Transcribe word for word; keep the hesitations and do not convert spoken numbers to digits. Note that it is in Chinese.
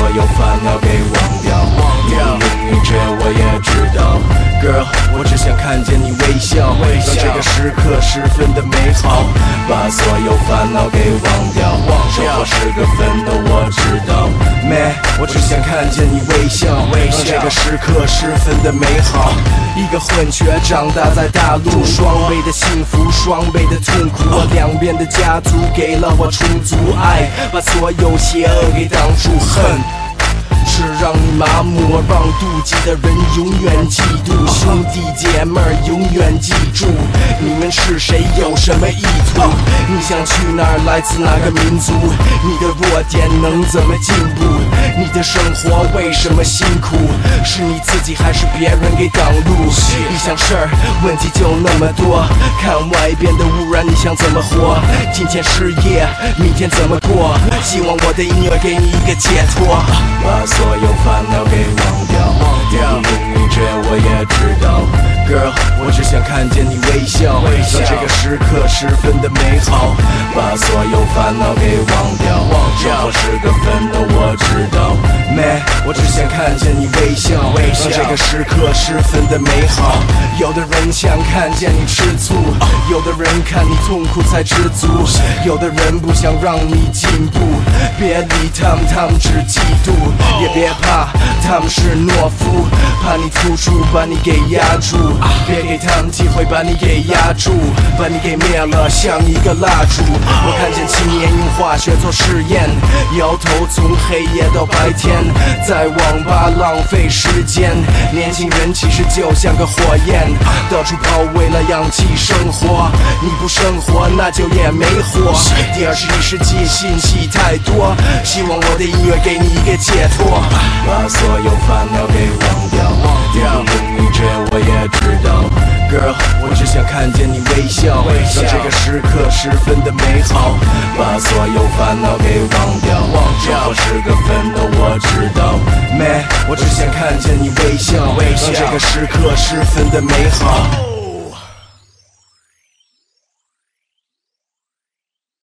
有烦恼给忘掉。你不明明这我也知道 ，Girl， 我只想看见你微笑，让这个时刻十分的美好，把所有烦恼给忘掉。生活是个奋斗，我知道 ，Man， 我只想看见你微笑，让这个时刻十分的美好。一个混血长大在大陆，双倍的幸福，双倍的痛苦，我两边的家族给了我充足爱，把所有邪恶给挡住。恨是让你麻木，而让妒忌的人永远嫉妒。兄弟姐妹儿永远记住，你们是谁，有什么意图？你想去哪儿，来自哪个民族？你的弱点能怎么进步？你的生活为什么辛苦？是你自己还是别人给挡路？一想事儿，问题就那么多。看外边的污染，你想怎么活？今天失业，明天怎么过？希望我的音乐给你一个解脱。把所有烦恼给忘掉，你不明明这我也知道 ，Girl， 我只想看见你微笑，让这个时刻十分的美好，把所有烦恼给忘掉。生活是个奋斗，我知道 ，Man， 我只想看见你微笑，让这个时刻十分的美好。有的人想看见你吃醋，有的人看你痛苦才知足，有的人不想让你进步，别理他们，他们只嫉妒。也别怕，他们是懦夫，怕你突出，把你给压住。别给他们机会，把你给压住，把你给灭了，像一个蜡烛。我看见青年用化学做实验，摇头从黑夜到白天，在网吧浪费时间。年轻人其实就像个火焰，到处跑为了氧气生活。你不生活，那就也没活。第二十一世纪信息太多，希望我的音乐给你一个解脱，把所有烦恼给忘掉。你不明明这我也知道 ，Girl， 我只想看见你微笑，让这个时刻十分的美好，把所有烦恼给忘掉。生活是个奋斗，我知道 ，Man， 我只想看见你微笑，让这个时刻十分的美好。